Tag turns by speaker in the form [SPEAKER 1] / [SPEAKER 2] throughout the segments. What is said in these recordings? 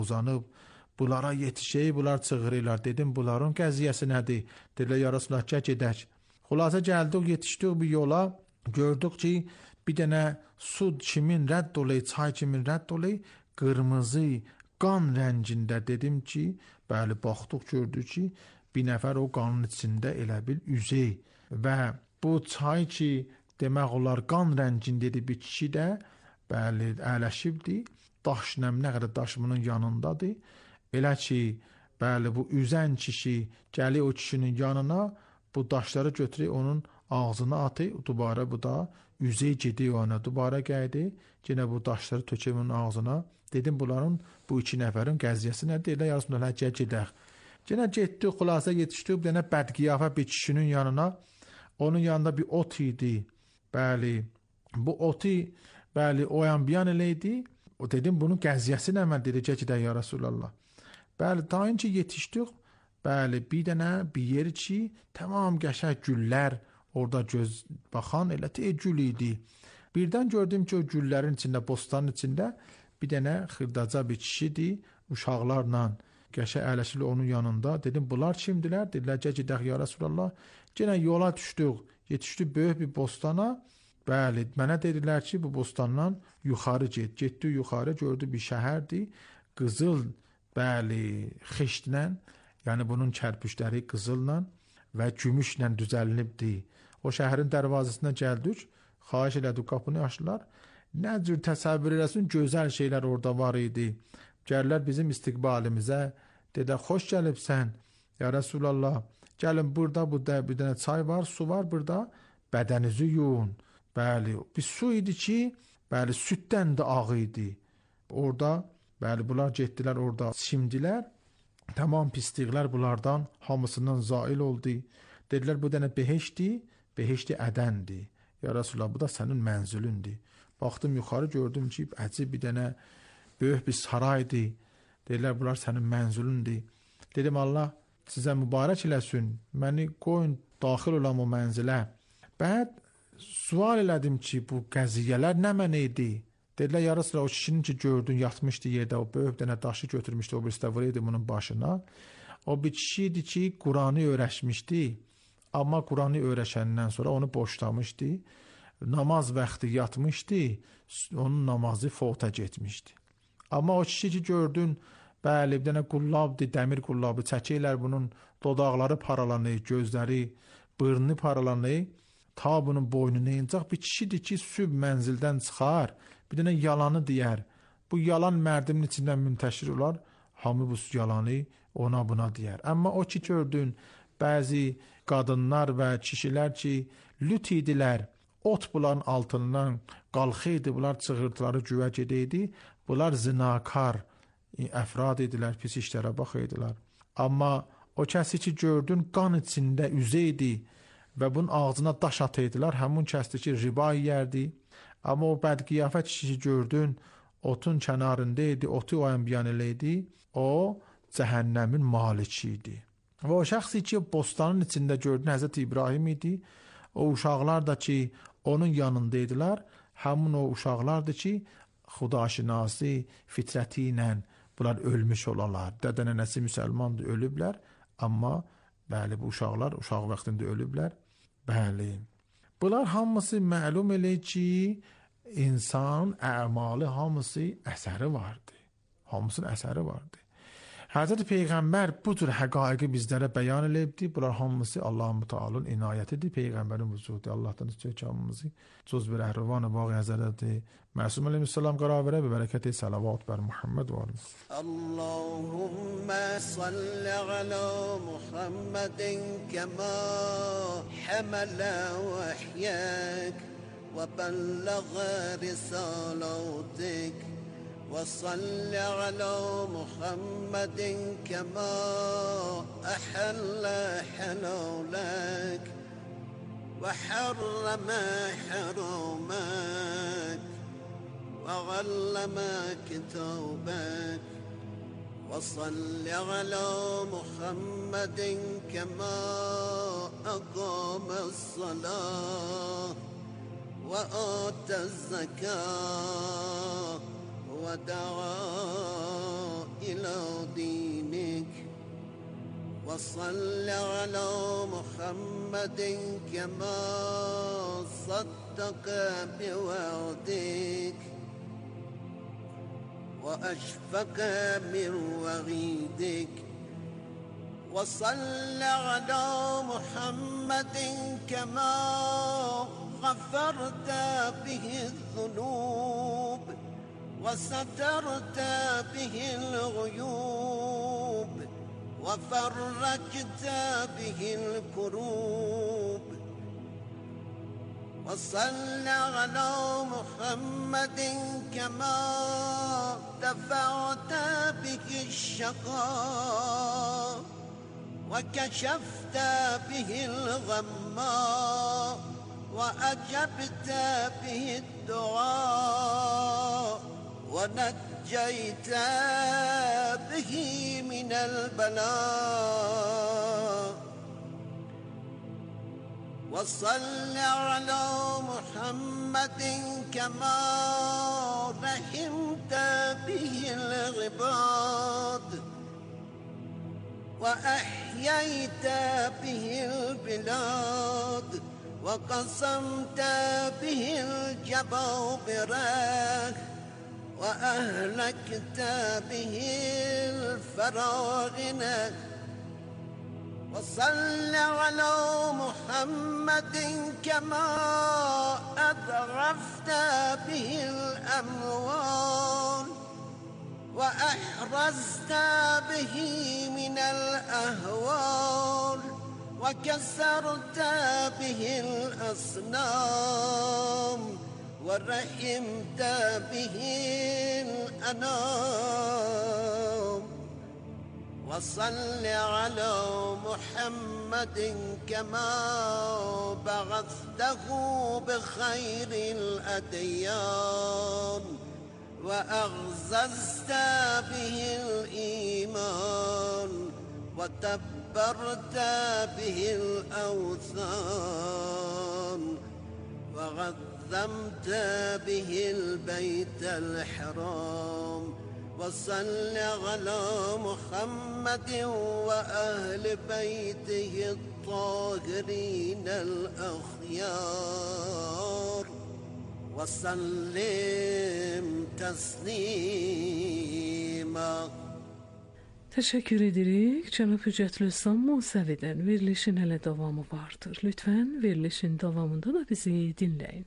[SPEAKER 1] uzanıb, bunlara yetişək, bunlar çığırırlar. Dedim, bunların qəziyyəsi nədir? Dedilər, ya Rasulullah, gedək. Xülasə gəldik, yetişdik bu yola, gördük ki, bir dənə su kimin rədd olayı, çay kimin rədd olayı, qırmızı, qan rəngində. Dedim ki, bəli, baxdıq, gördük ki, bir nəfər o qanın içində elə bil üzey və bu çay ki, demək olar qan rəngindədir, bir kişi də, bəli, əyləşibdir, daş nə qədər daş bunun yanındadır. Elə ki, bəli, bu üzən kişi gəlir o kişinin yanına, bu daşları götürür, onun ağzına atır, dubara bu da üzey gedir ona, dubara gəldi, yenə bu daşları tökür onun ağzına. Dedim, bunların, bu iki nəfərin qəziyyəsi nədir? Elə yarısında gedək. Yenə getdik, xülasə yetişdik, bir dənə bədqiyafə bir kişinin yanına, onun yanında bir ot idi, bəli, bu otu, bəli, oyan-biyan eləydi. O dedim, bunun qəziyyəsi nə? Mən dedi, gedək ya Rasulallah. Bəli, daha önce yetişdik, bəli, bir dənə bir yer ki, tamam qəşəng güllər, orada göz baxan elə gül idi. Birdən gördüm ki, o güllərin içində, bostanın içində bir dənə xırdaca bir kişidir, uşaqlarla qəşəng əyləşili onun yanında. Dedim, bunlar kimdilər? Dedilər, gedək ya Rasulallah. Yenə yola düşdük, yetişdik böyük bir bostana. Bəli, mənə dedilər ki, bu bostandan yuxarı get. Getdik yuxarı, gördü bir şəhərdir. Qızıl, bəli, xişdlə, yəni bunun kərpişləri qızılla və gümüşlə düzəlinibdir. O şəhərin dərvazəsindən gəldik, xahiş elədik, qapını açdılar. Nə cür təsəvvür eləsin, gözəl şeylər orada var idi. Gəlirlər bizim istiqbalimizə, dedilər, xoş gəlibsən, ya Rasulallah, gəlin burada, bir dənə çay var, su var burada, bədənizi yuyun. Bəli, bir su idi ki, bəli, süddən də ağ idi. Orada, bəli, bunlar getdilər orada, şimdilər, tamam pisliklər bunlardan, hamısından zail oldu. Dedilər, bu dənə beheşdi, beheşdi ədəndir. Ya Rasulallah, bu da sənin mənzülündür. Baxdım yuxarı, gördüm ki, əcib bir dənə böyük bir saraydır. Dedilər, bunlar sənin mənzülündür. Dedim, Allah sizə mübarək eləsin, məni qoyun, daxil olam o mənzilə. Bəd, sual elədim ki, bu qəziyyələr nə mənə idi? Dedilər, ya Rasulallah, o kişinin ki gördün, yatmışdı yerdə, o böyük dənə daşı götürmüşdü, o birisi də vuruydu bunun başına. O bir kişi idi ki, Quranı öyrəşmişdi, amma Quranı öyrəşəndən sonra onu boşlamışdı. Namaz vaxtı yatmışdı, onun namazı fota getmişdi. Amma o kişi ki gördün, bəli, bir dənə qullabdır, dəmir qullabı, çəkirlər bunun dodaqları paralanır, gözləri, bırnı paralanır, ta bunun boynunu incaq bir kişidir ki, süb mənzildən çıxar, bir dənə yalanı deyər. Bu yalan mərdimin içindən müntəşir olar, hamı bu yalanı ona buna deyər. Amma o ki gördün, bəzi qadınlar və kişilər ki, lüt idilər, ot bunların altından qalxıydı, bunlar çığırtıları güvə gedəydi, bunlar zinakar əfrad idilər, pis işlərə baxıydılar. Amma o kəsi ki gördün, qan içində üzəydi və bunun ağzına daş atıydılar, həmin kəsdi ki, riba yiyərdi. Amma o bədqiyafət kişi gördün, otun kənarındaydı, otu oyan-biyan eləydi, o cəhənnəmin maliki idi. Və o şəxsi ki, bostanın içində gördün, Həzrət İbrahim idi, o uşaqlar da ki, onun yanındaydılar, həmin o uşaqlardır ki, xudaşinası, fitrəti ilə bunlar ölmüş olalar. Dədə nənəsi müsəlmandır, ölüblər, amma bəli, bu uşaqlar uşaq vaxtında ölüblər. Bəli. Bunlar hamısı məlum elə ki, insan əmalı hamısı əsəri vardı. Hamısının əsəri vardı. Hazreti Peyğəmbər bu tür həqaiqi bizlərə bəyan eləyibdi. Bunlar hamısı Allah-u Teala'nın inayətidir. Peyğəmbərin vücudu Allahdan istəyəcəyimizi cüz bir əhrivan vaqi Hazreti Məsum əleyhissalam qərar verə və bərəkəti salavat bər Muhammed və aləh.
[SPEAKER 2] Allahumma salli ala Muhammedin kəma həmələ vəhyək və bəlləğə risalatik وصل على محمد كما أحل حلالك وحرم حرامك وعلم كتابك وصل على محمد كما أقام الصلاة وآتى الزكاة ودعا إلى وصل على محمد كما صدق بوعدك وأشفق من وعيدك وصل على محمد كما غفرت به الذنوب وسترت به الغيوب وفرجت به الكروب وصل على محمد كما دفعت به الشقاء وكشفت به الغماء وأجبت به الدعاء ونجيت به من البلاء وصل على محمد كما رحمت به العباد وأحييت به البلاد وقسمت به الجبابرة وأهلكت به الفراعنة وصل على محمد كما أضعفت به الأموال وأحرزت به من الأهوال وكسرت به الأصنام ورحمت به الأنام وصل على محمد كما بعثته بخير الأديان وأعززت به الإيمان وتبرت به الأوثان وعظمت به البيت الحرام وصل على محمد وأهل بيته الطاهرين الأخيار وسلم تسليما.
[SPEAKER 3] Təşəkkür edirik. Cənab Hüccətül İslam Musəvidən verilişin hələ davamı vardır. Lütfən verilişin davamında da bizi dinləyin.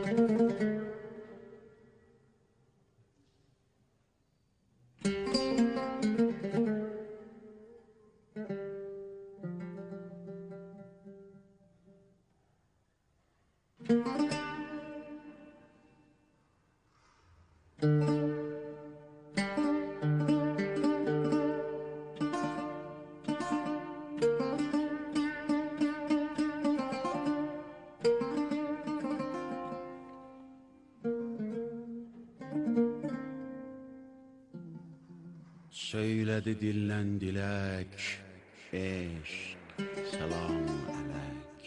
[SPEAKER 4] Söylədi dilən dilək, eşq, salam ələk.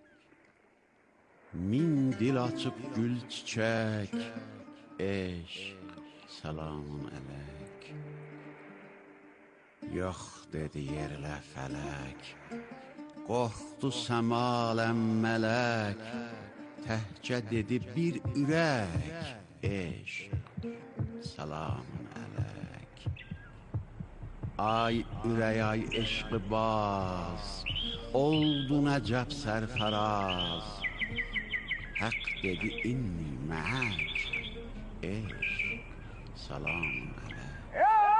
[SPEAKER 4] Min dil açıb gül çiçək, eşq, salam ələk. Yox dedi yerlə fələk, qorxdu səmaləm mələk. Təhcə dedi bir ürək, eşq, salam ələk. Ay ürək ay eşqi baz, oldu nəcəb sərfəraz. Haqq dedi inni məhək, eşq, salam ələk.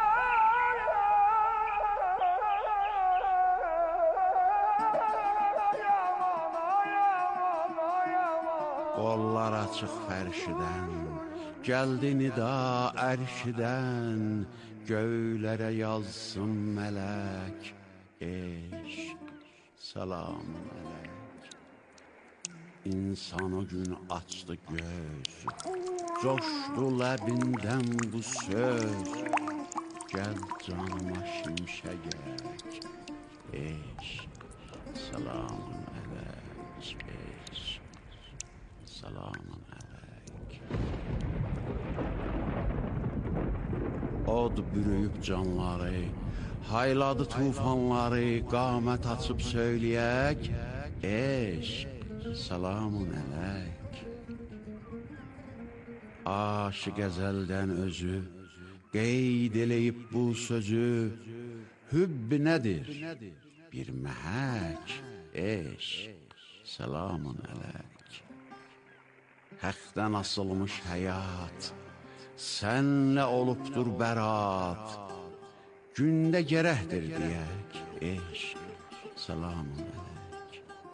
[SPEAKER 4] Qollar açıq fərşidən, gəldi nida ərşidən. Göylərə yazsın mələk, eşq, salam ələk. İnsan o gün açdı göz, coşdu ləbindən bu söz. Gəl canıma şimşəgək, eşq, salam ələk, eşq, salam ələk. Od bürüyüb canları, Hayladı tufanları qamət açıb söyləyək, eşq, salamun əleyk. Aşıq əzəldən özü qeyd eləyib bu sözü, hübb nədir? Bir məhək, eşq, salamun əleyk. Həqdən asılmış həyat, sənlə olubdur bərat, gündə gərəkdir deyək, eşq, salamun əleyk.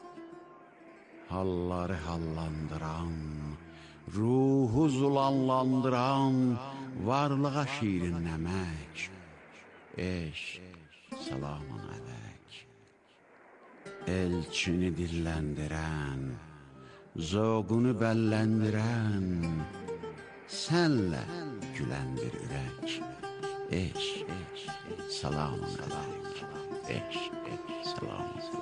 [SPEAKER 4] Halları hallandıran, ruhu zulanlandıran, varlığa şirin nəmək, eşq, salamun əleyk. Elçini dilləndirən, zoğunu bəlləndirən, sənlə güləndir ürək, eşq, salamun əleyk, eşq, salamun əleyk.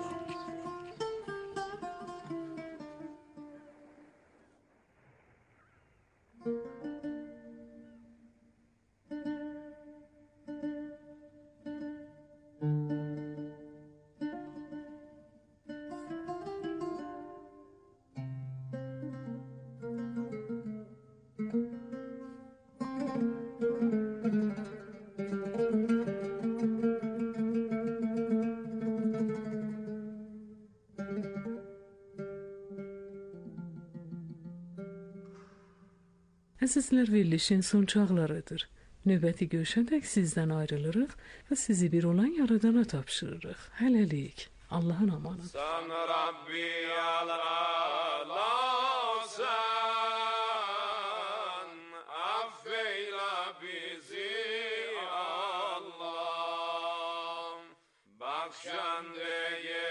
[SPEAKER 3] Əzizlər, verilişin son çağlarıdır. Növbəti görüşədək sizdən ayrılırıq və sizi bir olan yaradana tapşırırıq. Hələlik, Allahın amanı.
[SPEAKER 5] Sən Rabbi alasan, affeylə bizi Allah, bəxşəndəyə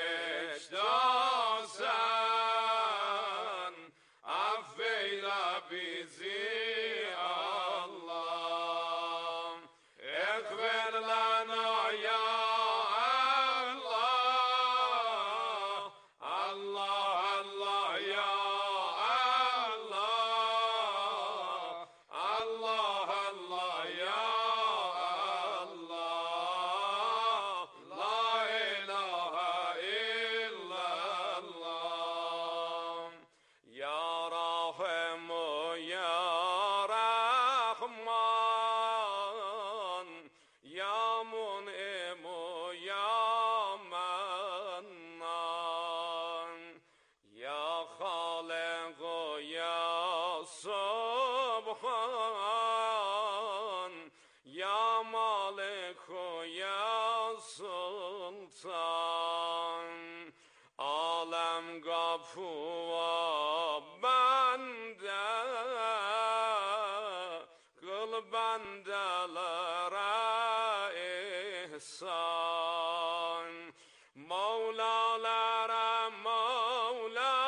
[SPEAKER 5] yeşdasan, affeylə bizi Allah, ekber lana ya Kapıva bende, kıl bendelere ihsan, Mevlalara Mevla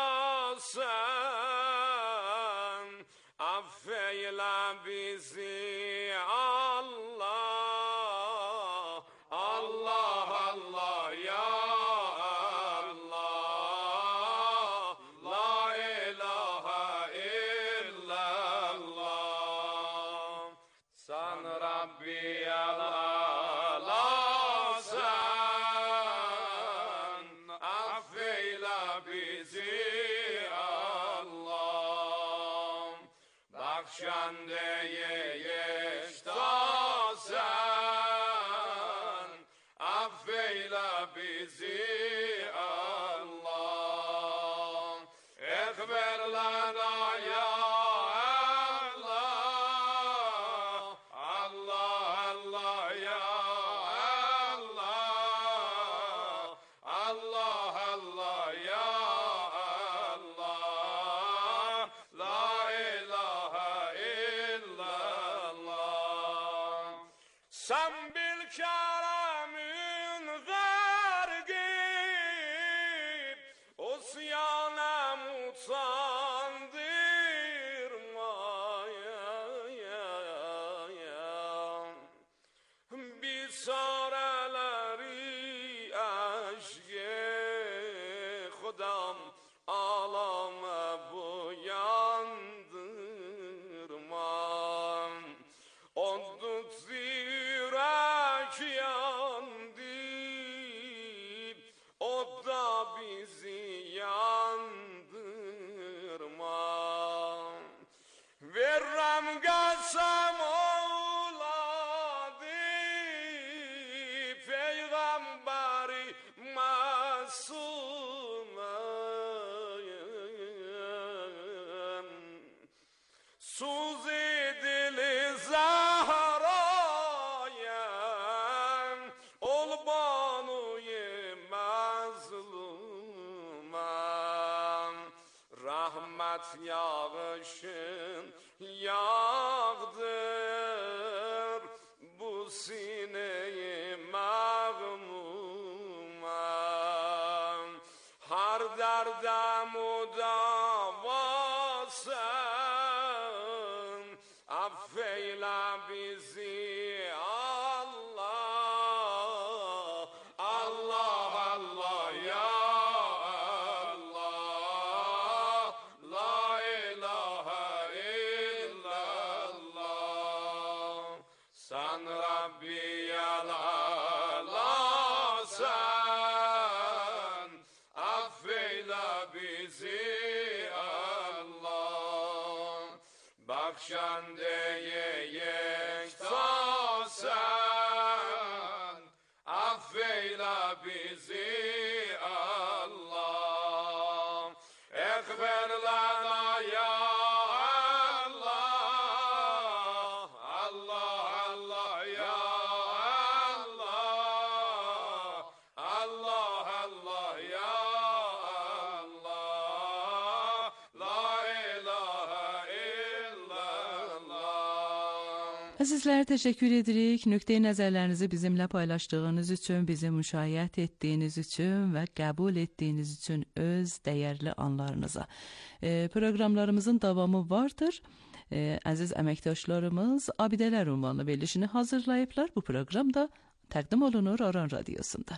[SPEAKER 5] sen, affeyle bizi Allah, Allah, Allah ya Şandeye yeştasen, affeyle bizi Allah, ekber lana ya Allah, Allah, Allah ya Allah, Allah, Allah ya Allah, la sen bil keremün vergip, usyana mutandırmaya, bisareleri aşk-ı Khudam alame buyandırma. Oddut zirek ya rahmet yağışın yağdır bu sineyi mağmuma. Har derde mudavasın, affeyle bizi Allah. Allah Allah ya Allah, la ilahe illallah. Sen Rabbiyel A'lasen, affeyle bizi Allah. Bakşandeye yektasen, affeyle bizi Allah. Ekber lana ya Allah, Allah Allah ya Allah, Allah Allah ya Allah, la ilahe illallah.
[SPEAKER 6] Əzizlər, təşəkkür edirik. Nöqteyi nəzərlərinizi bizimlə paylaşdığınız üçün, bizi müşayiət etdiyiniz üçün və qəbul etdiyiniz üçün öz dəyərli anlarınıza. Proqramlarımızın davamı vardır. Əziz əməkdaşlarımız Abidələr ünvanlı verilişini hazırlayıblar. Bu proqram da təqdim olunur Aran Radiosundan.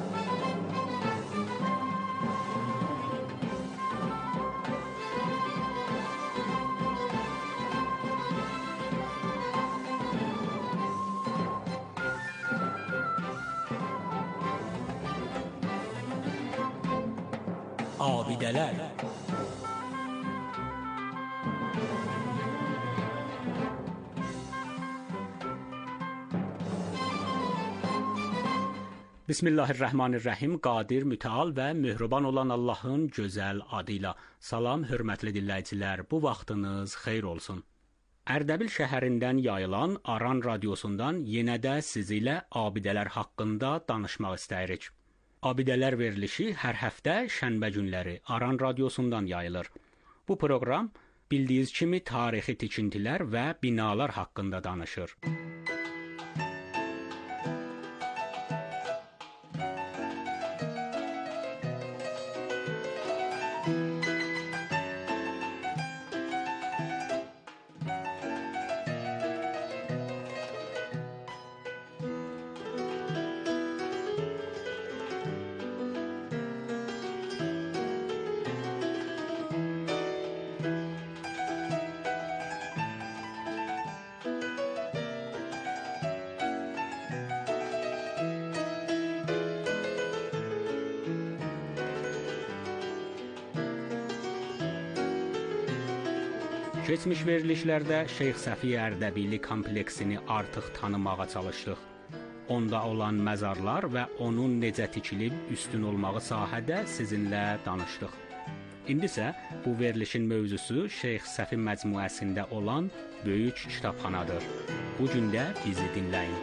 [SPEAKER 7] Abidələr. Bismillahirrahmanirrahim. Qadir, mütəal və mehriban olan Allahın gözəl adıyla. Salam, hörmətli dinləyicilər. Bu vaxtınız xeyir olsun. Ərdəbil şəhərindən yayılan Aran Radiosundan yenə də siz ilə abidələr haqqında danışmaq istəyirik. Abidələr verilişi hər həftə şənbə günləri Aran Radiosundan yayılır. Bu proqram bildiyiniz kimi tarixi tikintilər və binalar haqqında danışır. Keçmiş verilişlərdə Şeyx Səfi Ərdəbili kompleksini artıq tanımağa çalışdıq. Onda olan məzarlar və onun necə tikilib üstün olmağı sahədə sizinlə danışdıq. İndi isə bu verilişin mövzusu Şeyx Səfi məcmuəsində olan böyük kitabxanadır. Bu gün də bizi dinləyin.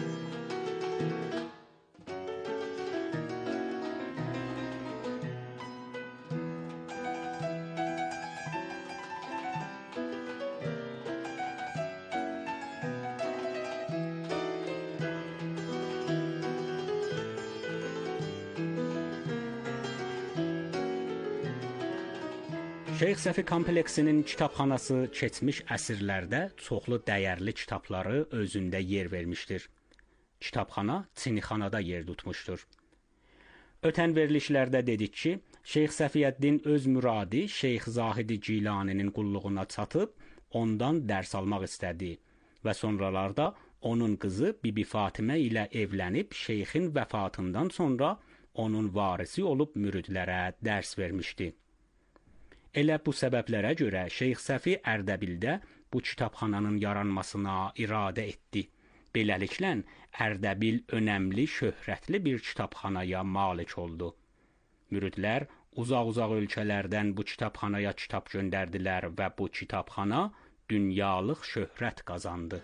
[SPEAKER 7] Şeyx Səfi kompleksinin kitabxanası keçmiş əsrlərdə çoxlu dəyərli kitabları özündə yer vermişdir. Kitabxana Çinixanada yer tutmuşdur. Ötən verilişlərdə dedik ki, Şeyx Səfiyyəddin öz müradi Şeyx Zahidi Cilaninin qulluğuna çatıb, ondan dərs almaq istədi və sonralarda onun qızı Bibi Fatimə ilə evlənib şeyxin vəfatından sonra onun varisi olub müridlərə dərs vermişdi. Elə bu səbəblərə görə Şeyx Səfi Ərdəbildə bu kitabxananın yaranmasına iradə etdi. Beləliklə, Ərdəbil önəmli, şöhrətli bir kitabxanaya malik oldu. Müridlər uzaq-uzaq ölkələrdən bu kitabxanaya kitab göndərdilər və bu kitabxana dünyalıq şöhrət qazandı.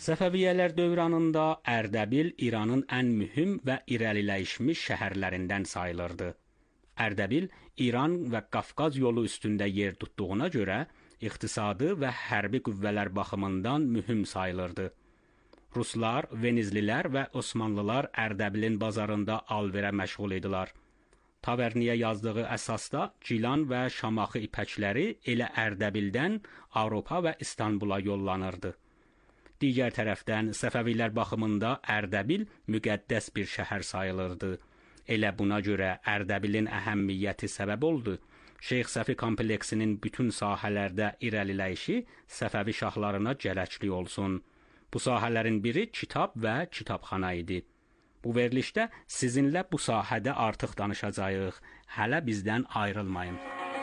[SPEAKER 7] Səfəviyyələr dövranında Ərdəbil İranın ən mühüm və irəliləyişmiş şəhərlərindən sayılırdı. Ərdəbil İran və Qafqaz yolu üstündə yer tutduğuna görə iqtisadi və hərbi qüvvələr baxımından mühüm sayılırdı. Ruslar, Venizlilər və Osmanlılar Ərdəbilin bazarında alverə məşğul idilər. Taverniyə yazdığı əsasda Gilan və Şamaxı ipəkləri elə Ərdəbildən Avropa və İstanbula yollanırdı. Digər tərəfdən Səfəvilər baxımında Ərdəbil müqəddəs bir şəhər sayılırdı. Elə buna görə Ərdəbilin əhəmiyyəti səbəb oldu. Şeyx Səfi kompleksinin bütün sahələrdə irəliləyişi Səfəvi şahlarına gələclik olsun. Bu sahələrin biri kitab və kitabxana idi. Bu verilişdə sizinlə bu sahədə artıq danışacağıq. Hələ bizdən ayrılmayın.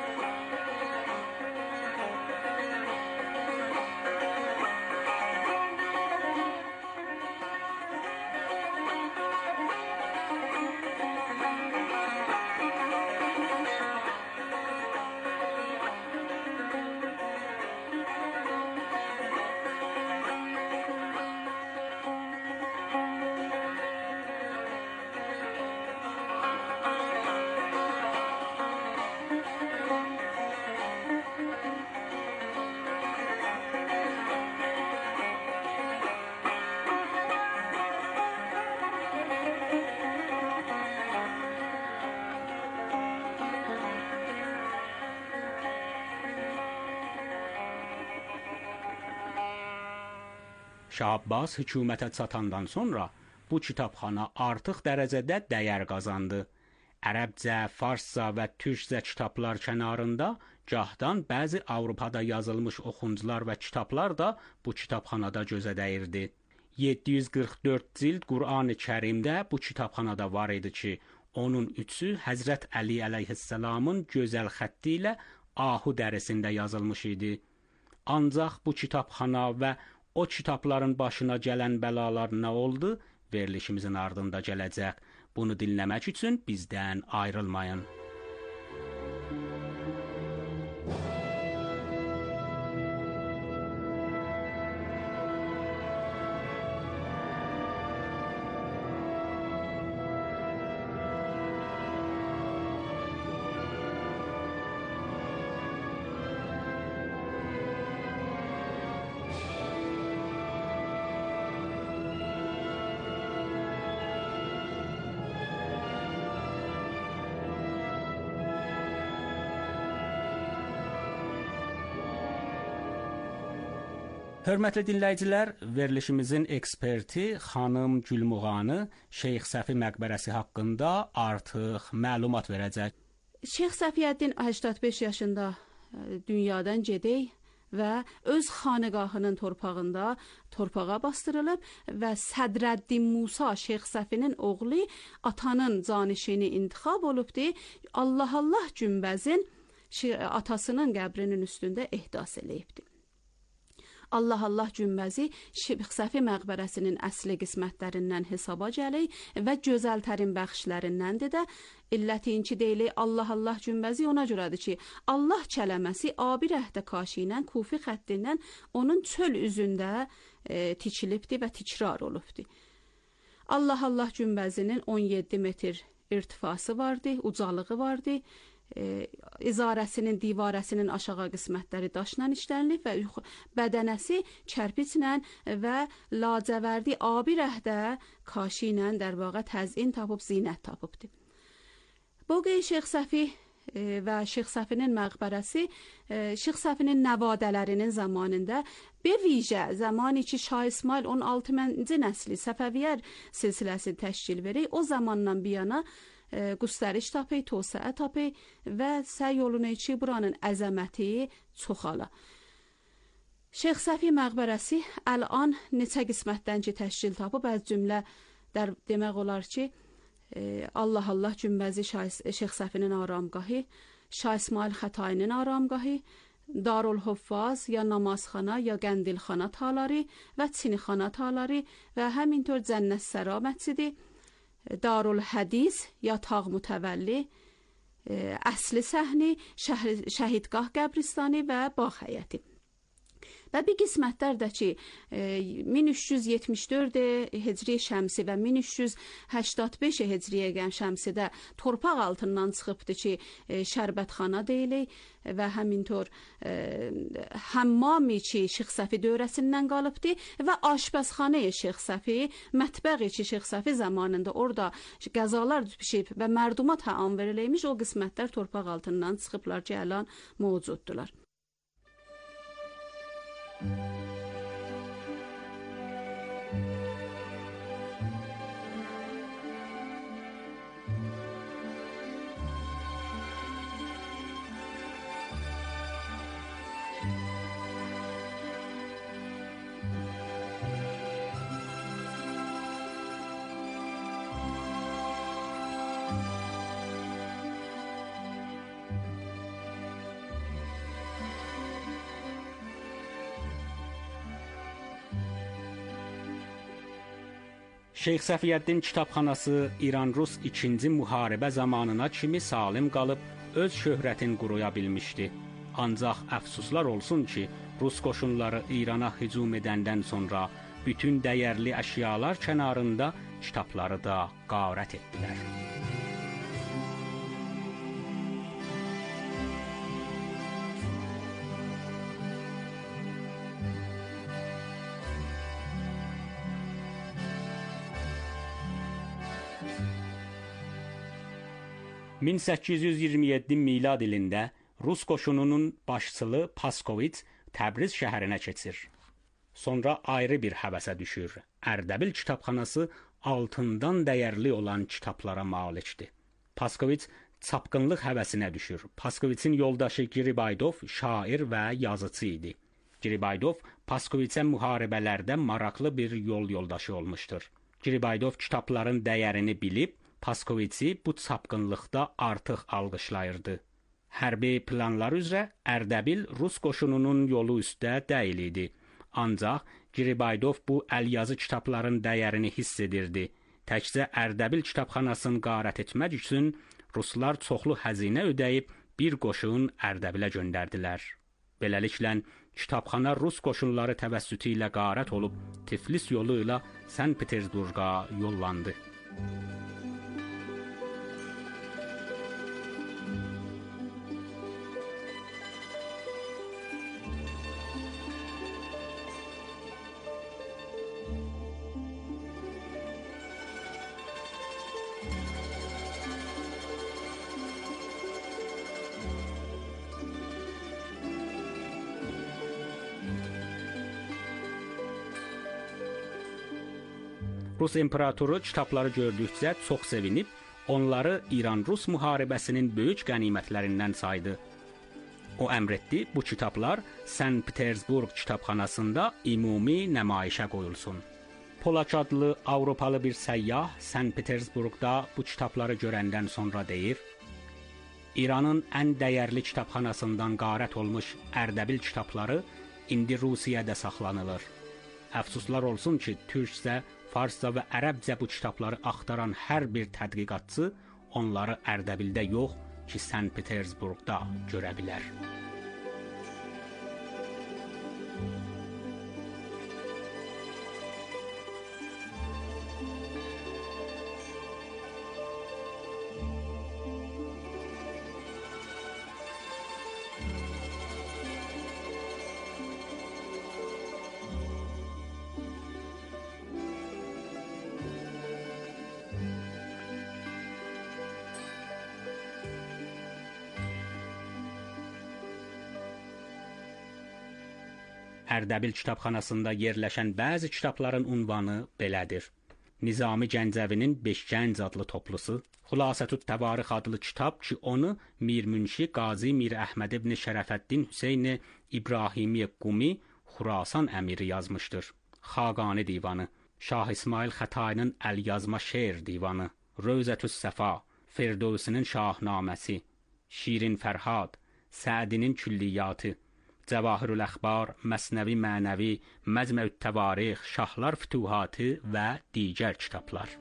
[SPEAKER 7] Şah Abbas hökumətə çatandan sonra bu kitabxana artıq dərəcədə dəyər qazandı. Ərəbcə, farsca və türkcə kitablar kənarında gahdan bəzi Avropada yazılmış oxuncular və kitablar da bu kitabxanada gözə dəyirdi. 744 cild Qur'an-ı Kərimdə bu kitabxanada var idi ki, onun üçü Həzrət Əli əleyhissalamın gözəl xətti ilə ahu dərisində yazılmış idi. Ancaq bu kitabxana və o kitabların başına gələn bəlalar nə oldu? Verilişimizin ardında gələcək. Bunu dinləmək üçün bizdən ayrılmayın. Hörmətli dinləyicilər, verilişimizin eksperti xanım Gülmuğanı Şeyx Səfi məqbərəsi haqqında artıq məlumat verəcək.
[SPEAKER 8] Şeyx Səfiyyəddin 85 yaşında dünyadan gedək və öz xanəgahının torpağa bastırılıb və Sədrəddin Musa Şeyx Səfinin oğlu atanın canişini intixab olubdu. Allah günbəzin atasının qəbrinin üstündə ehdas eləyibdi. Allah günbəzi Şeyx Səfi məqbərəsinin əsli qismətlərindən hesaba gəlir və gözəltərin bəxşlərindəndir də. İlləti inki deyilir Allah günbəzi ona görədir ki, Allah kələməsi abi rəhdə kaşı ilə Kufi xəttindən onun çöl üzündə tikilibdi və tikrar olubdi. Allah günbəzinin 17 metr irtifası vardı, ucalığı vardı. İzarəsinin, divarəsinin aşağı qismətləri daşla işlənilib və bədənəsi kərpiçlə və lacəvərdi abi rəhdə kaşı ilə dərbağa təzyin tapıb, zinət tapıbdı. Boğay Şeyx Səfi və Şeyx Səfinin məqbərəsi Şeyx Səfinin nəvadələrinin zamanında bevicə zamanı ki Şah İsmail 16-cı nəsli Səfəviyər silsiləsi təşkil verir, o zamandan bir yana qüstəriş tapı, tosəə tapı və səy yolunu ki buranın əzəməti çoxala. Şeyx Səfi məqbərəsi əlan neçə qismətdən ki təşkil tapıb, az cümlə demək olar ki Allah günbəzi Şeyx Səfinin aramgahı, Şah İsmail Xətainin aramgahı, Darülhuffaz ya namazxana ya qəndilxana taları və çinixana taları və həmintör Cənnətsəra məscidi, Darülhədis ya Tağ Mütəvəlli, Əsli Səhni, Şəhidgah qəbristanı və bağ həyəti. Və bir qismətlər də ki 1374 Hicri şəmsi və 1385 Hicri şəmsidə torpaq altından çıxıbdı ki şərbətxana deyilik və həmintor həmmami ki Şeyx Səfi dövrəsindən qalıbdı və aşpazxana Şeyx Səfi, mətbəği ki Şeyx Səfi zamanında orada qəzalar pişib və mərduma təam verilmiş o qismətlər torpaq altından çıxıblar ki əlan mövcuddurlar.
[SPEAKER 7] Şeyx Səfiyyəddin kitabxanası İran-Rus 2-ci müharibə zamanına kimi salim qalıb öz şöhrətini quruya bilmişdi. Ancaq əfsuslar olsun ki, Rus qoşunları İrana hücum edəndən sonra bütün dəyərli əşyalar kənarında kitabları da qarət etdilər. ...1827 milad ilində Rus qoşununun başçısı Paskovits Təbriz şəhərinə keçir. Sonra ayrı bir həvəsə düşür. Ərdəbil kitabxanası altından dəyərli olan kitablara malikdir. Paskovits çapqınlıq həvəsinə düşür. Paskovitsin yoldaşı Giribaydov şair və yazıcı idi. Giribaydov Paskovitsə müharibələrdə maraqlı bir yol yoldaşı olmuşdur. Giribaydov kitabların dəyərini bilib, Paskovitsi bu çapqınlıqda artıq alqışlayırdı. Hərbi planlar üzrə Ərdəbil Rus qoşununun yolu üstə deyil idi. Ancaq Giribaydov bu əlyazı kitabların dəyərini hiss edirdi. Təkcə Ərdəbil kitabxanasını qarət etmək üçün Ruslar çoxlu xəzinə ödəyib bir qoşun Ərdəbilə göndərdilər. Beləliklə, kitabxana Rus qoşunları təvəssütü ilə qarət olub Tiflis yolu ilə Sankt Peterburqa yollandı. Rus imperatoru kitabları gördükcə çox sevinib, onları İran-Rus müharibəsinin böyük qənimətlərindən saydı. O əmr etdi, bu kitablar Sankt Peterburg kitabxanasında ümumi nəmayişə qoyulsun. Polak adlı Avropalı bir səyyah Sankt Peterburgda bu kitabları görəndən sonra deyir, İranın ən dəyərli kitabxanasından qarət olmuş Ərdəbil kitabları indi Rusiyada saxlanılır. Əfsuslar olsun ki, türkcə, farsca və ərəbcə bu kitabları axtaran hər bir tədqiqatçı onları Ərdəbildə yox ki, Sankt Peterburgda görə bilər. Ərdəbil kitabxanasında yerləşən bəzi kitabların ünvanı belədir. Nizami Gəncəvinin Beşgənc adlı toplusu, Xülasətü't Təvarix adlı kitab ki, onu Mirmünşi Qazi Mir Əhməd ibn Şərəfəddin Hüseyni İbrahimi Qumi Xurasan əmiri yazmışdır. Xaqani divanı, Şah İsmail Xətainin Əlyazma şeir divanı, Rövzətü's Səfa, Firdevsinin Şahnaməsi, Şirin Fərhad, Səədinin Külliyyatı, Cəvahirül Əxbar, Məsnəvi Mənəvi, Məcməü't Təvarix, Şahlar Fütuhatı və digər kitablar.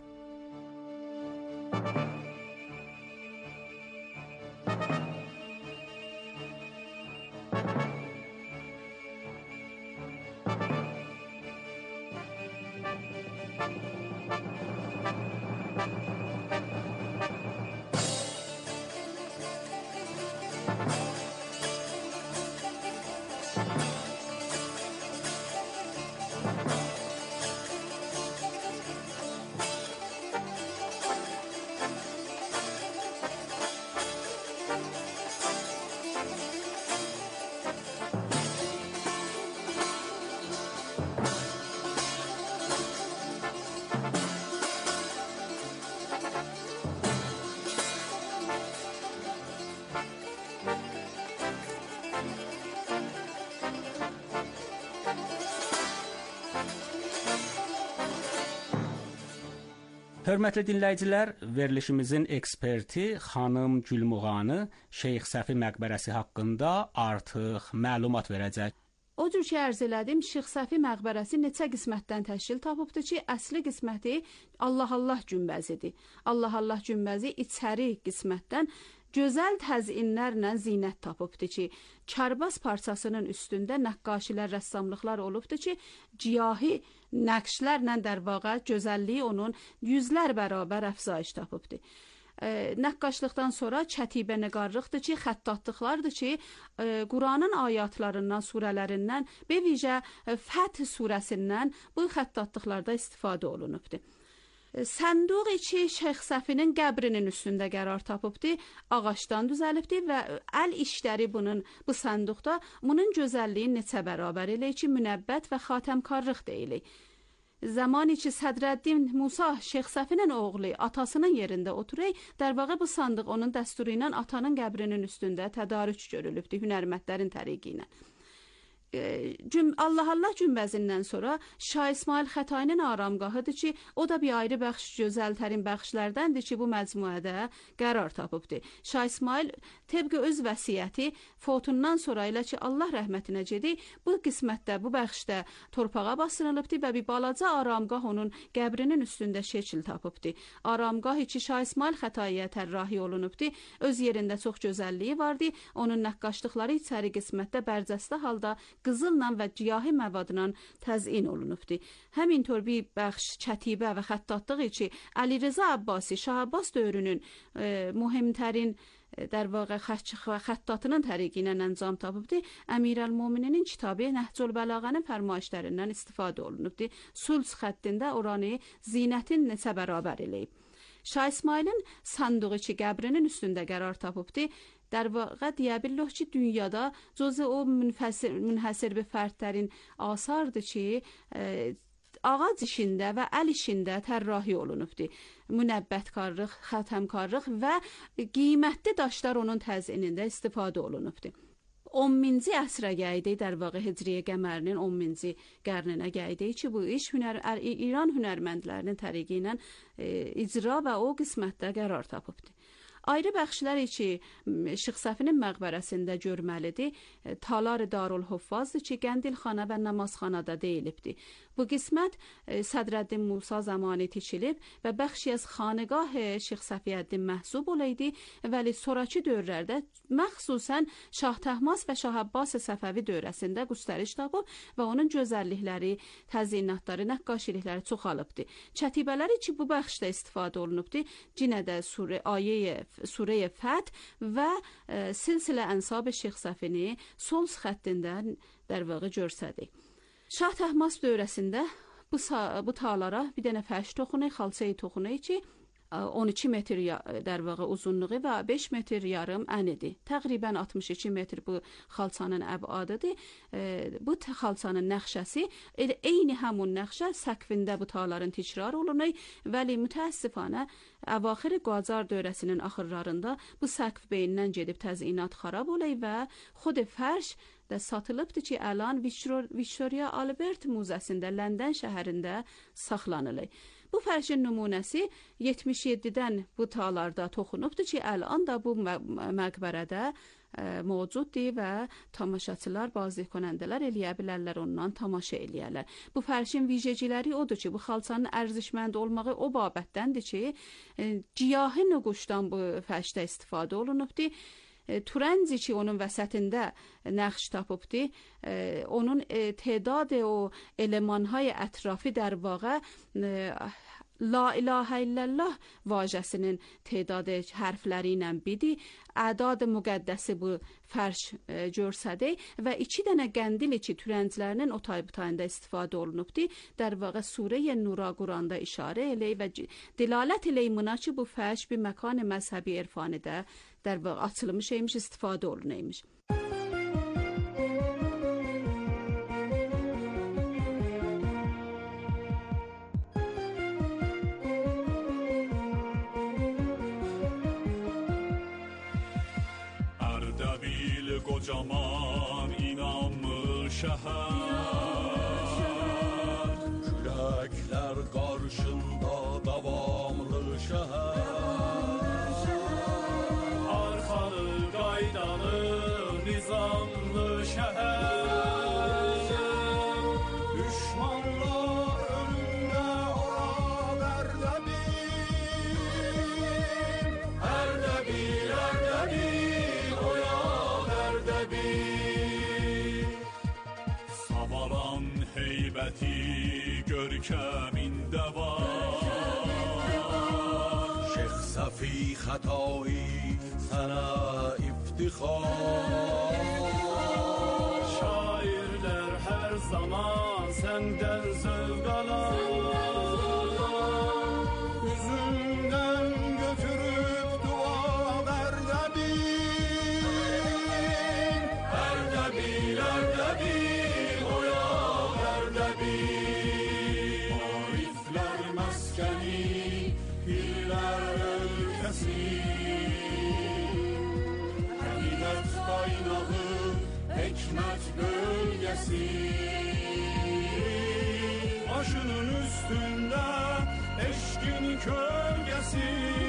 [SPEAKER 7] Hörmətli dinləyicilər, verilişimizin eksperti xanım Gülmuğanı Şeyx Səfi məqbərəsi haqqında artıq məlumat verəcək.
[SPEAKER 8] O cür ki ərz elədim, Şeyx Səfi məqbərəsi neçə qismətdən təşkil tapıbdı ki, əsli qisməti Allah günbəzidir. Allah günbəzi içəri qismətdən gözəl təzyiinlərlə zinət tapıbdı ki, Kərbas parçasının üstündə nəqqaşilər, rəssamlıqlar olubdu ki, ciyahi nəqşlərlə در واقع gözəlliyi onun yüzlər bərabər əfzayış tapıbdı. Nəqqaşlıqdan sonra çətibə nəqarlıqdır ki, xəttatlıqlardır ki, Quranın ayatlarından, surələrindən, bevicə Fəth surəsindən bu xəttatlıqlarda istifadə olunubdu. Sənduqi ki, Şeyx Səfinin qəbrinin üstündə qərar tapıbdı, ağacdan düzəlibdi və əl işləri bu sənduqda bunun gözəlliyi neçə bərabər elə ki, münəbbət və xatəmkarlıq deyilik. Zamanı ki Sədrəddin Musa Şeyx Səfinin oğlu atasının yerində oturur, در واقع bu sandıq onun dəsturu ilə atanın qəbrinin üstündə tədarük görülübdü hünərmətlərin təriqi ilə. Allah günbəzindən sonra Şah İsmail Xətainin aramgahıdır ki, o da bir ayrı bəxş, gözəltərin bəxşlərdəndir ki, bu məcmuədə qərar tapıbdı. Şah İsmail təbqə öz vəsiyyəti fotundan sonra ilə ki, Allah rəhmətinə gedi, bu qismətdə, bu bəxşdə torpağa basırılıbdı və bir balaca aramgah onun qəbrinin üstündə şəkil tapıbdı. Aramgahı ki, Şah İsmail Xətaiyə tərrahi olunubdu, öz yerində çox gözəlliyi vardı, onun nəqqaşlıqları içəri qismətdə bərcəstə halda qızılla və ciyahi məvadla təzyin olunubdu. Həmintor bir bəxş, çətibə və xəttatlıq ki, Əli Rza Abbasi, Şah Abbas dövrünün mühimtərin در واقع xəttatının təriqi ilə əncam tapıbdı. Əmirəl-Mömininin kitabı Nəhcül Bəlağənin fərmayişlərindən istifadə olunubdu. Sulh xəttində oranı zinətin neçə bərabər eləyib. Şah İsmailin sandığı ki, qəbrinin üstündə qərar tapıbdı. در واقع deyə bilərik ki, dünyada cüzə o münhəsir bir fərdlərin asardır ki, ağac işində və əl işində tərrahi olunubdu. Münəbbətkarlıq, xətəmkarlıq və qiymətli daşlar onun təzyinində istifadə olunubdu. 10-ci əsrə gəldi, در واقع Hicriyə qəmərinin 10-ci qarnına gəldi ki, bu iş İran hünərməndlərinin təriqi ilə icra və o qismətdə qərar tapıbdı. Ayrı bəxşlər ki, Şeyx Səfinin məqbərəsində görməlidir. Talar Darülhuffazdır ki, Qəndilxana və Namazxanada deyilibdir. Bu qismət Sədrəddin Musa zamanı tikilib və bəxşi az xanəgah Şeyx Səfiyyəddin məhsub olaydı, vəli sonrakı dövrlərdə məxsusən Şah Təhmas və Şah Abbas Səfəvi dövrəsində qüstəriş tapıb və onun gözəllikləri, təzyinatları, nəqqaşilikləri çoxalıbdı. Çətibələri ki, bu bəxşdə istifadə olunubdu, cinə də Surə Fəth və silsilə ənsab Şeyx Səfini sol xəttində در واقع görsədik. Şah Təhmas dövrəsində bu tağlara bir dənə fərş toxunu, xalçayı toxunu ki, 12 metr در واقع uzunluğu və 5 metr yarım ənidir. Təqribən 62 metr bu xalçanın əbadıdır. Bu xalçanın nəqşəsi eyni həmun nəqşə səqfində bu tağların təkrar olunur. Vəli mütəəssifanə əvaxir Qacar dövrəsinin axırlarında bu səqf beyindən gedib təzyinat xarab olay və xud fərş də satılıbdır ki, əlan Victoria Albert Müzəsində London şəhərində saxlanılır. Bu fərşin nümunəsi 77-dən bu tağlarda toxunubdur ki, əlan da bu məqbərədə mövcuddur və tamaşaçılar, bazı konəndələr eləyə bilərlər, ondan tamaşa eləyərlər. Bu fərşin vicəciləri odur ki, bu xalçanın ərzişmənd olmağı o babətdəndir ki, ciyahi nüquşdan bu fərşdə istifadə olunubdur. Turənci ki, onun vəsətində nəqş tapıbdı, onun تعداد o elemanهای ətrafı در واقع La ilahə illallah vacəsinin tədadı hərfləri ilə bidi, ədad müqəddəsi bu fərş görsədi və 2 dənə qəndili ki, türənclərinin o tayında istifadə olunubdu. در واقع surə Nura Quranda işarə eləyir və dilalət eləyir buna ki, bu fərş bir məkan məzhəbi irfanidə در واقع açılmış imiş, istifadə olunaymış.
[SPEAKER 9] Kocaman inanmış şəhər, Kürəklər qarşında davam Arxalı qaydalı nizamlı şəhər Düşmanlar önündə ora Ərdəbil oya Ərdəbil Savalan heybəti görkəmində var Şeyx Səfi xətayı sənə iftixar Şairlər hər zaman səndən zövq alar Üzündən götürüb dua Ərdəbil oya Ərdəbil Ariflər məskəni pirlər ölkəsi Həqiqət qaynağı hikmət bölgəsi Başının üstündə eşqin kölgəsi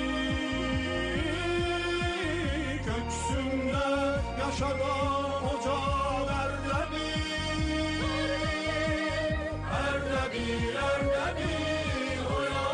[SPEAKER 9] Köksündə yaşadan ocaq Ərdəbil oya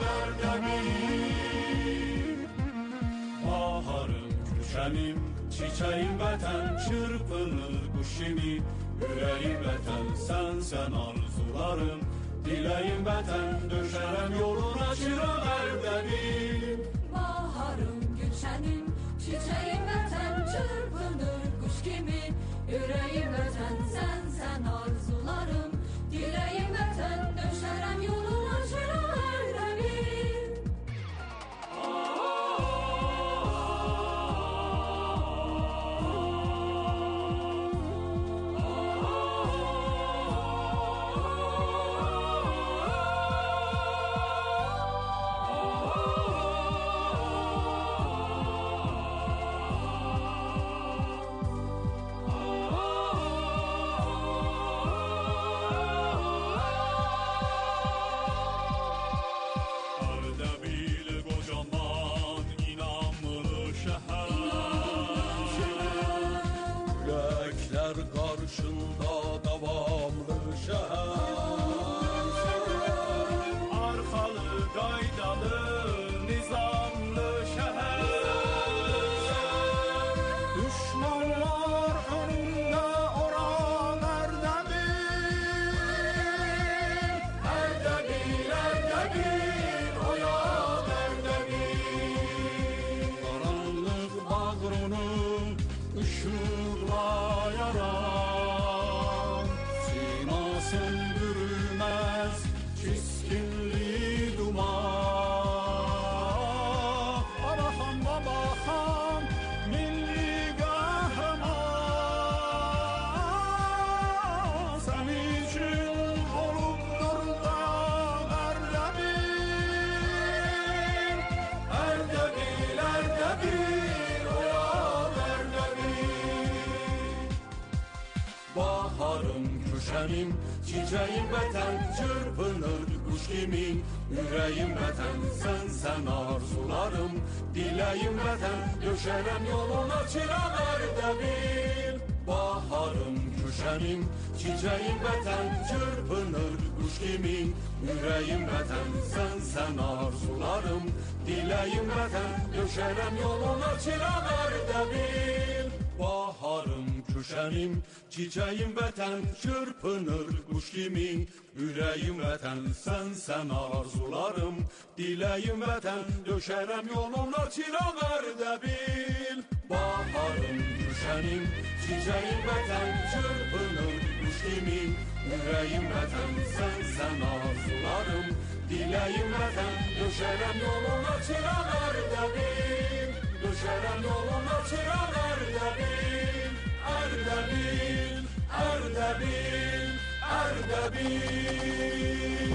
[SPEAKER 9] Ərdəbil Baharım gülşənim çiçəyim vətən çırpınır quş kimi Ürəyim vətən sən arzularım Diləyim vətən döşərəm yoluna çıraq Ərdəbil
[SPEAKER 10] Baharım gülşənim çiçəyim vətən çırpınır quş kimi Ürəyim vətən sən arzularım Diləyim vətən döşərəm yoluna çıraq Ərdəbil
[SPEAKER 9] Ərdəbil qocaman inanmlı şəhər Ürəklər qarşında davamlı şəhər Arxalı qaydalı nizamlı şəhər Düşmanlar önündə ora Ərdəbil oya Ərdəbil Qaranlıq bağrını ışıqlayaram Sima söndürülməz çiskinli duman Abaxam babaxam milli qəhrəman Sən üçün olubdur da Ərdəbil oya Ərdəbil Baharım köşənim çiçəyim vətən çırpınır quş kimi Ürəyim vətən sən arzularım Diləyim vətən döşərəm yoluna çıraq Ərdəbil Baharım köşənim çiçəyim vətən çırpınır quş kimi Ürəyim vətən sən arzularım Diləyim vətən döşərəm yoluna çıraq Ərdəbil Baharım köşənim çiçəyim vətən çırpınır quş kimi Ürəyim vətən sən arzularım Diləyim vətən döşərəm yoluna çıraq Ərdəbil Baharım köşənim çiçəyim vətən çırpınır quş kimi Ürəyim vətən sən arzularım Diləyim vətən döşərəm yoluna çıraq Ərdəbil Döşərəm yoluna çıraq Ərdəbil Ərdəbil Ərdəbil Ərdəbil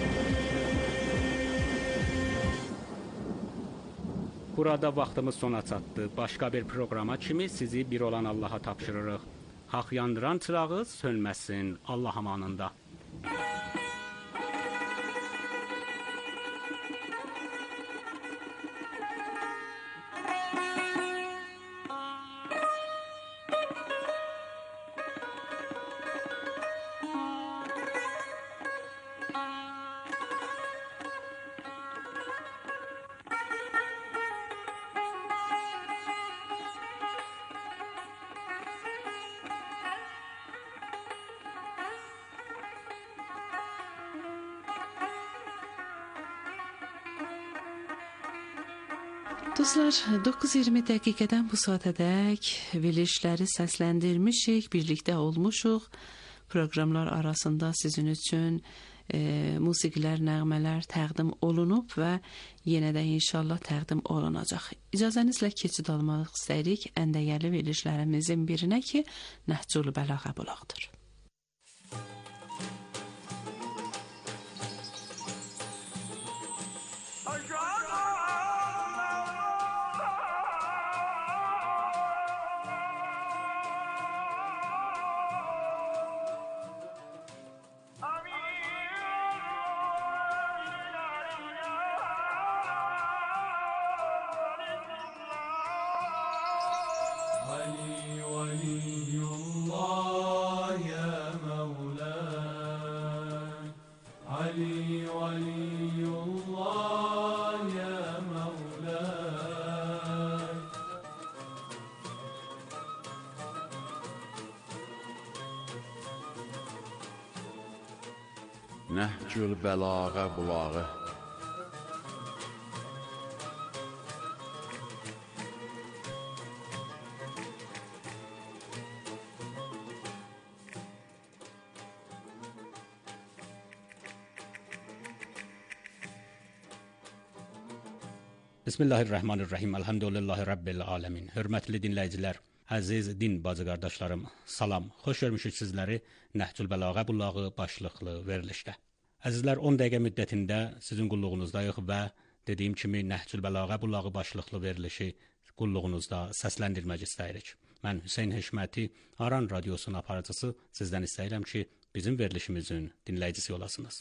[SPEAKER 7] Burada vaxtımız sona çatdı. Başqa bir proqrama kimi sizi bir olan Allaha tapşırırıq. Haqq yandıran çırağı sönməsin Allah amanında.
[SPEAKER 6] Dostlar, 9:20 dəqiqədən bu saatədək verilişləri səsləndirmişik, birlikdə olmuşuq. Proqramlar arasında sizin üçün musiqilər, nəğmələr təqdim olunub və yenə də inşallah təqdim olunacaq. İcazənizlə keçid almaq istəyirik ən dəyərli verilişlərimizin birinə ki, Nəhcül Bəlağə bulağıdır.
[SPEAKER 4] Nəhcül Bəlağə bulağı.
[SPEAKER 7] Bismillahirrahmanirrahim. Elhamdülillahi Rabbil alemin. Hörmətli dinləyicilər, əziz din bacı qardaşlarım, salam. Xoş görmüşük sizləri Nəhcül Bəlağə bulağı başlıqlı verilişdə. Əzizlər, 10 dəqiqə müddətində sizin qulluğunuzdayıq və dediyim kimi Nəhcül Bəlağə bulağı başlıqlı verilişi qulluğunuzda səsləndirmək istəyirik. Mən Hüseyn Heşməti, Aran radiosunun aparıcısı, sizdən istəyirəm ki, bizim verilişimizin dinləyicisi olasınız.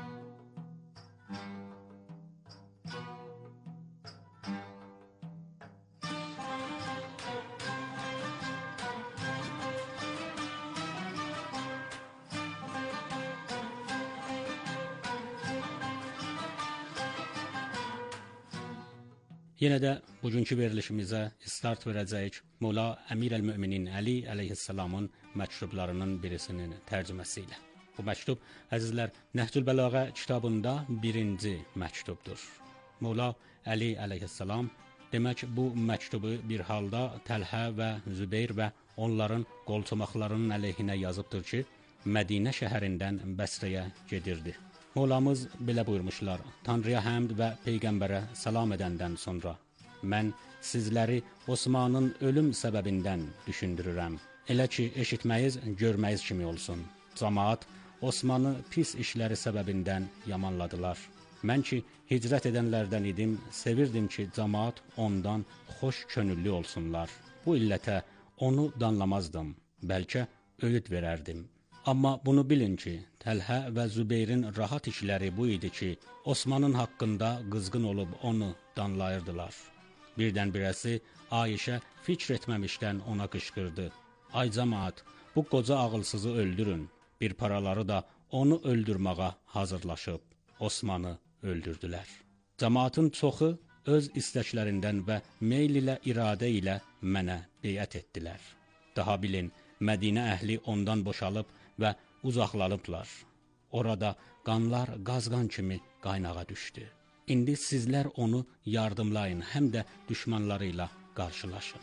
[SPEAKER 7] Yenə də bugünkü verilişimizə start verəcəyik. Mola Əmir el-Möminin Əli əleyhissalamın məktublarının birisinin tərcüməsi ilə. Bu məktub, əzizlər, Nəhcül Bəlağə kitabında birinci məktubdur. Mola Əli əleyhissalam demək bu məktubu bir halda Təlhə və Zübeyr və onların qolçomaqlarının əleyhinə yazıbdır ki, Mədinə şəhərindən Bəsrəyə gedirdi. Molamız belə buyurmuşlar: Tanrıya həmd və Peyğəmbərə salam edəndən sonra mən sizləri Osmanın ölüm səbəbindən düşündürürəm. Elə ki, eşitməyiz, görməyiz kimi olsun. Camaat Osmanı pis işləri səbəbindən yamanladılar. Mən ki, hicrət edənlərdən idim, sevirdim ki, camaat ondan xoş könüllü olsunlar. Bu illətə onu danlamazdım, bəlkə öyüd verərdim. Amma bunu bilin ki, Təlhə və Zübeyrin rahat işləri bu idi ki, Osmanın haqqında qızğın olub onu danlayırdılar. Birdən-birəsi Ayşə fikr etməmişdən ona qışqırdı: Ay cəmaət, bu qoca ağılsızı öldürün. Bir paraları da onu öldürməyə hazırlaşıb Osmanı öldürdülər. Cəmaatın çoxu öz istəklərindən və meyl ilə, iradə ilə mənə beyət etdilər. Daha bilin, Mədinə əhli ondan boşalıb və uzaqlanıblar. Orada qanlar qazqan kimi qaynağa düşdü. İndi sizlər onu yardımlayın, həm də düşmanları ilə qarşılaşın.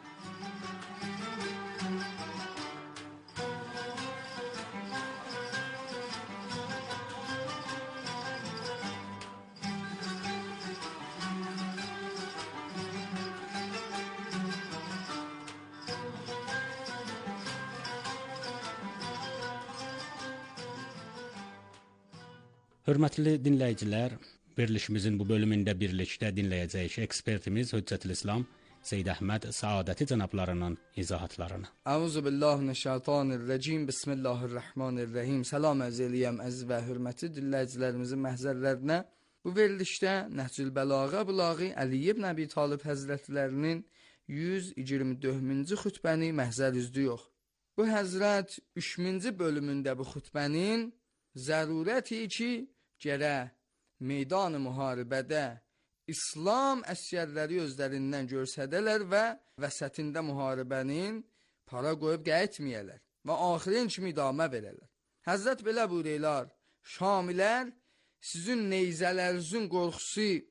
[SPEAKER 7] Hörmətli dinləyicilər, verilişimizin bu bölümündə birlikdə dinləyəcəyik ekspertimiz Hüccətülislam Seyyid Əhməd Səadəti cənablarının izahatlarını.
[SPEAKER 11] Əuzubillahimineşşeytanirracim. Bismillahirrahmanirrahim. Salam ərz eləyəm əziz və hörmətli dinləyicilərimizin məhzərlərinə. Bu verilişdə Nəhcül Bəlağə bulağı Əli ibn Əbi Talib həzrətlərinin 124-cü xütbəni məhzər üzlüyük. Bu həzrət 3-cü bölümündə bu xütbənin zərurəti ki, gərək meydan müharibədə İslam əsgərləri özlərindən görsədələr və vəsətində müharibənin para qoyub qayıtmayələr və axirin kimi idamə verələr. Həzrət belə buyururlar: Şamilər sizin neyzələrinizin qorxusu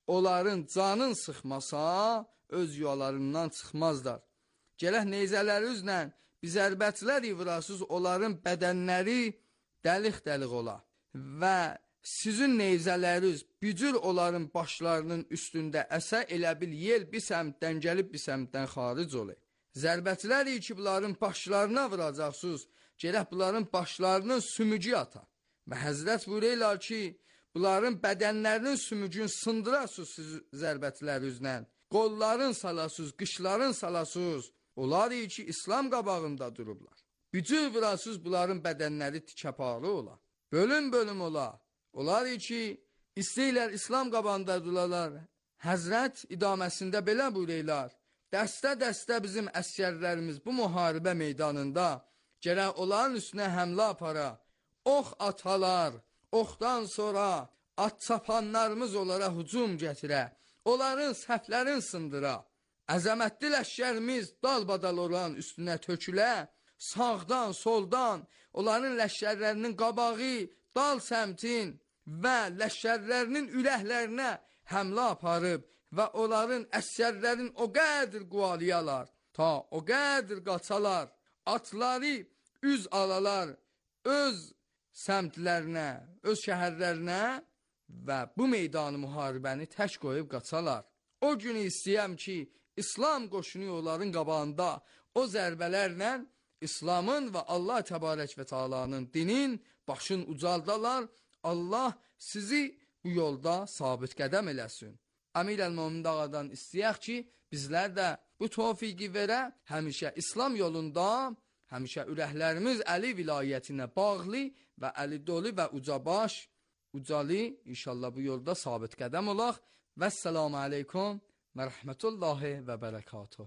[SPEAKER 11] onların canın sıxmasa, öz yuvalarından çıxmazlar. Gələk neyzələrinizlə biz zərbətlər ivrasız onların bədənləri dəlik-dəlik ola və sizin neyzələriniz bücür onların başlarının üstündə əsə elə bil yel bir səmtdən gəlib bir səmtdən xaric olur. Zərbətlər ki bunların başlarına vuracaqsınız, gələk bunların başlarının sümücü ata. Və Həzrət buyururlar ki, bunların bədənlərinin sümücünü sındırasınız siz zərbətlərinizlə. Qolların salasınız, qışların salasınız. Onlar ki İslam qabağında durublar. Bücür vurasınız bunların bədənləri tikəparı ola. Bölüm ola. Onlar ki istəyirlər İslam qabağında dururlar. Həzrət idaməsində belə buyururlar. Dəstə-dəstə bizim əsgərlərimiz bu müharibə meydanında gərək onların üstünə həmlə apara, ox atalar, oxdan sonra at çapanlarımız onlara hücum gətirə, onların səhvlərini sındıra. Əzəmətli ləşkərimiz dalbadal olan üstünə tökülə, sağdan, soldan onların ləşkərlərinin qabağı, dal səmtin və ləşkərlərinin ürəklərinə həmlə aparıb və onların əsgərlərin o qədr quvaliyalar, ta o qədr qaçalar, atları üz alalar öz səmtlərinə, öz şəhərlərinə və bu meydanı müharibəni tək qoyub qaçalar. O günü istəyəm ki, İslam qoşunu onların qabağında o zərbələrlə İslamın və Allah təbarək və Taala'nın dinin başın ucaldalar. Allah sizi bu yolda sabit qədəm eləsin. Əmir əl-Mömin ağadan istəyək ki, bizlər də bu tövfiqi verə, həmişə İslam yolunda, həmişə ürəklərimiz Əli vilayətinə bağlı və Əli dolu və ucabaş, ucalı inşallah bu yolda sabit qədəm olaq. Vəssalamu aleykum və rəhmətullahi və bərəkatuh.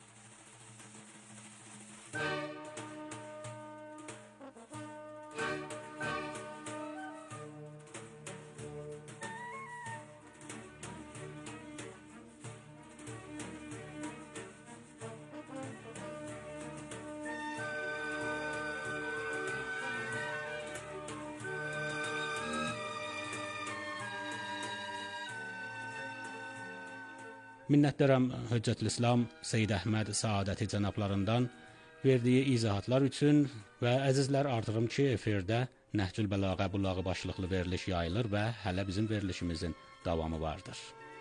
[SPEAKER 7] Minnətdaram Hüccətülislam Seyyid Əhməd Saadəti cənablarından verdiyi izahatlar üçün və əzizlər artırım ki, efirdə Nəhcül Bəlağə Bulağı başlıqlı veriliş yayılır və hələ bizim verilişimizin davamı vardır.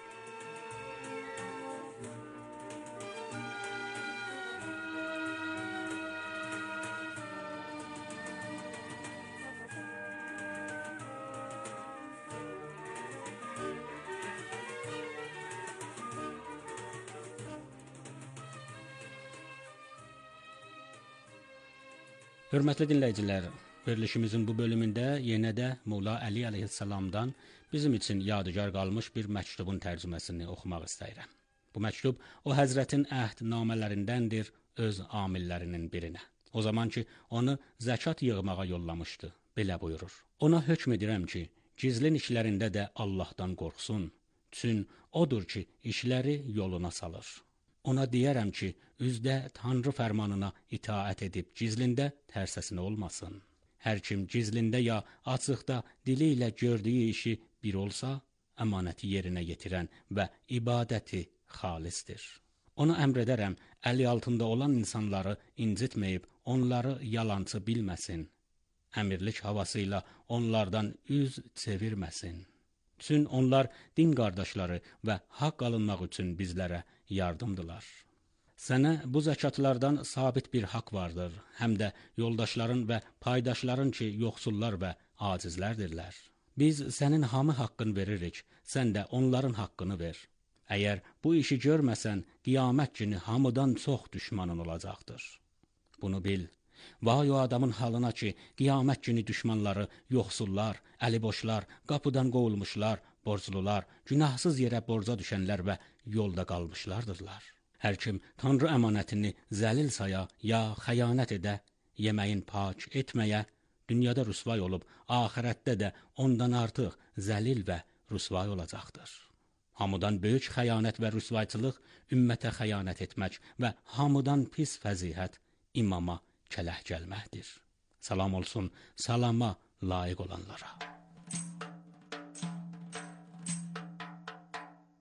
[SPEAKER 7] Hörmətli dinləyicilər, verilişimizin bu bölümündə yenə də Molla Əli əleyhissalamdan bizim üçün yadigar qalmış bir məktubun tərcüməsini oxumaq istəyirəm. Bu məktub o Həzrətin əhdnamələrindəndir öz amillərinin birinə. O zaman ki, onu zəkat yığmağa yollamışdı, belə buyurur. Ona hökm edirəm ki, gizlin işlərində də Allahdan qorxsun, çün odur ki, işləri yoluna salır. Ona deyərəm ki, üzdə Tanrı fərmanına itaət edib gizlində tərsəsinə olmasın. Hər kim gizlində ya açıqda dili ilə gördüyü işi bir olsa, əmanəti yerinə yetirən və ibadəti xalisdir. Ona əmr edərəm, əli altında olan insanları incitməyib, onları yalançı bilməsin. Əmirlik havası ilə onlardan üz çevirməsin. Çün onlar din qardaşları və haqq alınmaq üçün bizlərə yardımdılar. Sənə bu zəkatlardan sabit bir haqq vardır, həm də yoldaşların və paydaşların ki, yoxsullar və acizlərdirlər. Biz sənin hamı haqqını veririk, sən də onların haqqını ver. Əgər bu işi görməsən, qiyamət günü hamıdan çox düşmanın olacaqdır. Bunu bil. Vay o adamın halına ki, qiyamət günü düşmanları, yoxsullar, əliboşlar, qapıdan qovulmuşlar, borclular, günahsız yerə borca düşənlər və yolda qalmışlardırlar. Hər kim Tanrı əmanətini zəlil saya ya xəyanət edə, yeməyin pak etməyə, dünyada rüsvay olub, axirətdə də ondan artıq zəlil və rüsvay olacaqdır. Hamıdan böyük xəyanət və rüsvayçılıq ümmətə xəyanət etmək və hamıdan pis fəzihət imama kələh gəlməkdir. Salam olsun salama layiq olanlara.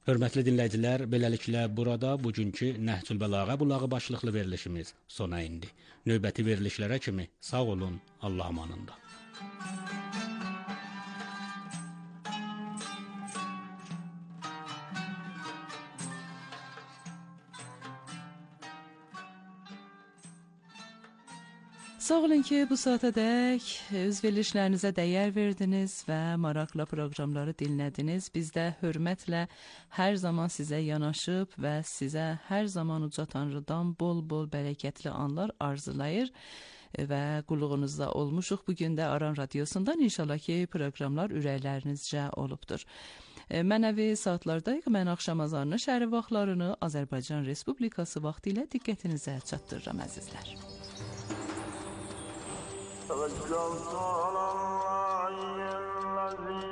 [SPEAKER 7] Hörmətli dinləyicilər, beləliklə burada bugünkü Nəhcül Bəlağə bulağı başlıqlı verilişimiz sona indi. Növbəti verilişlərə kimi sağ olun, Allah amanında.
[SPEAKER 6] Sağ olun ki, bu saatədək öz verilişlərinizə dəyər verdiniz və maraqla proqramları dinlədiniz. Biz də hörmətlə hər zaman sizə yanaşıb və sizə hər zaman uca Tanrıdan bol-bol bərəkətli anlar arzulayır və qulluğunuzda olmuşuq. Bugün də Aran Radiosundan inşallah ki, proqramlar ürəklərinizcə olubdur. Mənəvi saatlardayıq. Mən axşam azanı şəhəri vaxtlarını Azərbaycan Respublikası vaxtı ilə diqqətinizə çatdırıram əzizlər.
[SPEAKER 9] توكلت على الله الذي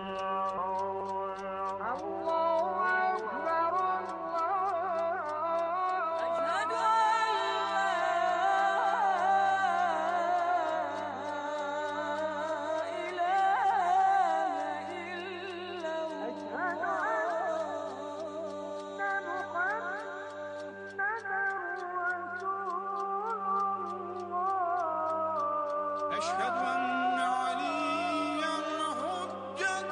[SPEAKER 9] الله أكبر أشهد أن لا إله إلا الله أشهد أن محمدا أشهد أن عليا حجة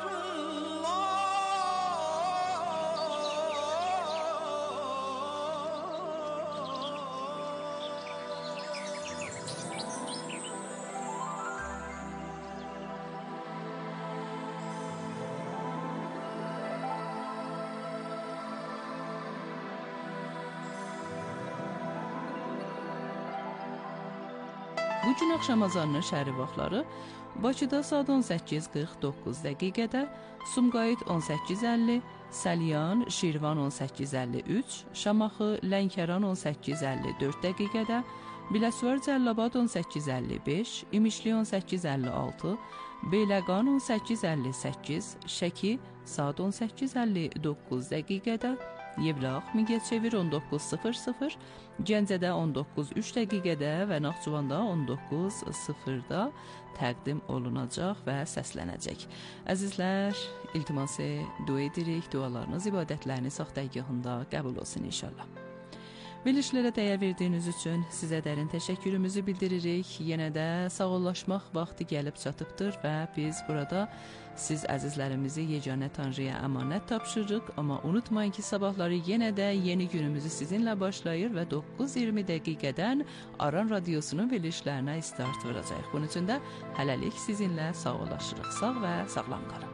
[SPEAKER 6] Bugün axşam azanının şəhəri vaxtları Bakıda saat 18:49 dəqiqədə, Sumqayıt 18:50, Səlyan, Şirvan 18:53, Şamaxı, Lənkəran 18:54 dəqiqədə, Biləsuvar Cəllabad 18:55, İmişli 18:56, Beyləqan 18:58, Şəki saat 18:59 dəqiqədə, Yevlax Mingəçevir 19:00, Gəncədə 19:03 dəqiqədə və Naxçıvanda 19:00-da təqdim olunacaq və səslənəcək. Əzizlər, iltiması dua edirik, dualarınız, ibadətləriniz saxtəgahında qəbul olsun inşallah. Verilişlərə dəyər verdiyiniz üçün sizə dərin təşəkkürümüzü bildiririk. Yenə də sağollaşmaq vaxtı gəlib çatıbdır və biz burada siz əzizlərimizi yeganə Tanrıya əmanət tapşırırıq. Amma unutmayın ki, sabahları yenə də yeni günümüzü sizinlə başlayır və 9:20 dəqiqədən Aran Radiosunun verilişlərinə start verəcək. Bunun üçün də hələlik sizinlə sağollaşırıq. Sağ və sağlam qalın.